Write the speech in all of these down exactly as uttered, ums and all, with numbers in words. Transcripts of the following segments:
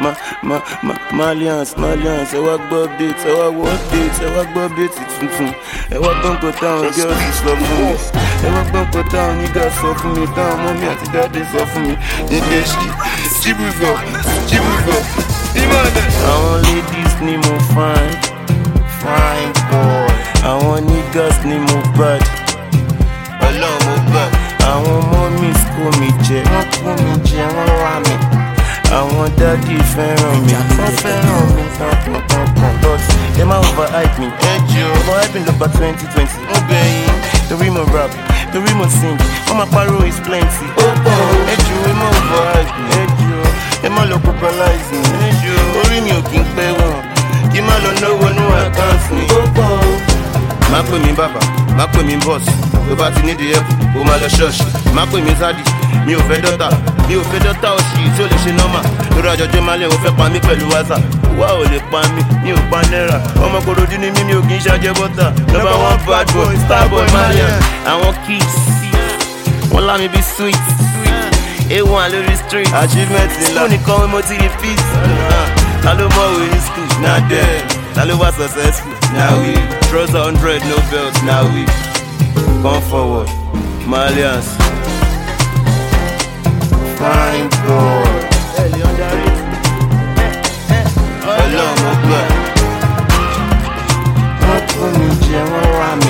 ma, ma, ma, Malians, Malians, ẹ wá gbọ́ update, ẹ wá wọ update, ẹ wá gbọ́ update tuntun. Ẹ wá gbọ́ nǹkan táwọn girls sọ fún mi. Ẹ wá gbọ́ nǹkan táwọn niggas sọ fún mi. Táwọn mọ́mí àti dáadé sọ fún mi. Ndeshi, Chibuzo, Chibuzo, Imane. Àwọn ladies ni mo fine, fine boy. Àwọn niggas ni mo bad, ọlọ́run mo bad. Àwọn mummies kó mi jẹ, wọ́n kó mi jẹ, wọ́n wá mi. Àwọn daddy fẹ́ràn mi, wọ́n fẹ́ràn mi tán-tán-tán. But they ma overhype me, ẹjọ́ overhype me lọ́ba twenty twenty. Ó bẹ̀yìn torí mo rap, torí mo sing, wọ́n máa pariwo is plenty. Ó pọ̀ ẹjọ́ ẹ má overhype me, ẹjọ́ ẹ má lọ popularize me, ẹjọ́ orí mi ò kí ń pẹ́ wọ̀n, kí má lọ náwó nú account mi. Ó pọ̀ má pè mí bàbá, má pè mí boss, tó bá ti nídìí help ó máa lọ ṣọ́ọ̀ṣì. Má pè mí sádì, mi ò fẹ́ dọ́tà, mi ò fẹ́ dọ́tà òṣì tí ó lè ṣe nọ́mà. Lórí àjọjọ́ máa lè wọ́n fẹ́ pa mí pẹ̀lú wáṣà. Wá ò lè pa mí, mi ò pa náírà. Ọmọ Kòròdú ni mí, mi ò kì í ṣàjẹ́ bọ́tà. Number one bad boy, star boy Malian. Àwọn kids, wọ́n lá mi bí sweet. A one lórí street, achievement ńlá. School nìkan wí mo ti rí peace. Ta ló mọ̀ wí ní school? Na dem. Ta ló wá successful? Na we. Trust hundred, no belt, na we. Come forward, Malians. Fine boy. Ọlọ́run mo gbà. Wọ́n kó mi jẹ, wọ́n wá mi.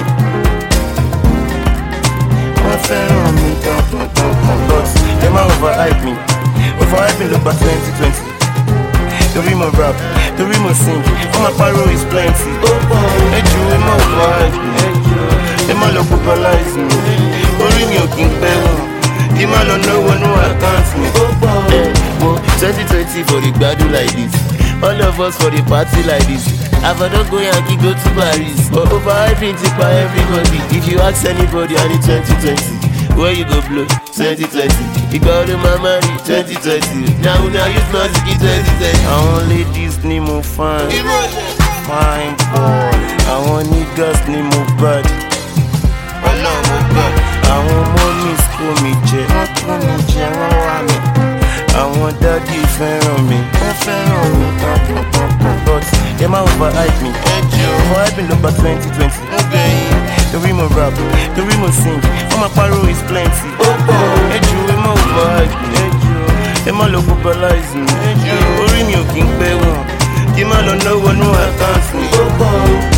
Wọ́n fẹ́ràn mi tán-tán-tán. But they ma overhype me. Overhype me lọ́ba twenty twenty. Torí mo rap, torí mo sing, wọ́n máa pariwo is plenty. Ẹjọ́ ẹ má overhype me, ẹ má lọ popularize me. Orí mi ò kí ń pẹ́ wọ̀n, kí má lọ náwó nú account mi. twenty twenty for the gbadu like this, all of us for the party like this. Àfàdán go Yankee go to Paris, but overhyping ti pa everybody. If you ask anybody, I need twenty twenty. Where you go blow? twenty twenty. Ìgbà ọdún máa marry twenty twenty. Now una use music in twenty twenty. Àwọn ladies ni mo fine, fine boy. Àwọn niggas ni mo bad, ọlọ́run mo bad. Àwọn mummies kó mi jẹ, wọ́n kó mi jẹ, wọ́n wá mi. Àwọn daddy fẹ́ràn mi, wọ́n fẹ́ràn mi tán-tán-tán. But they ma overhype me, ẹjọ́ overhype me lọ́ba twenty twenty. Ó bẹ̀yìn torí mo rap, torí mo sing, wọ́n máa pariwo is plenty. Ó pọ̀ ẹjọ́ ẹ má overhype me, ẹjọ́ ẹ má lọ popularize me. Ẹjọ́ orí mi ò kí ń pẹ́ wọ̀n, kí má lọ náwó nú account mi. Ó pọ̀.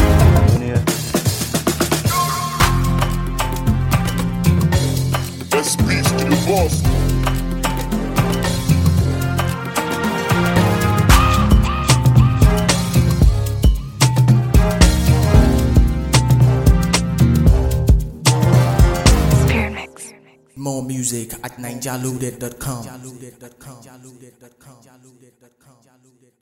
Best beats to the boss. More music at ninja loaded dot com.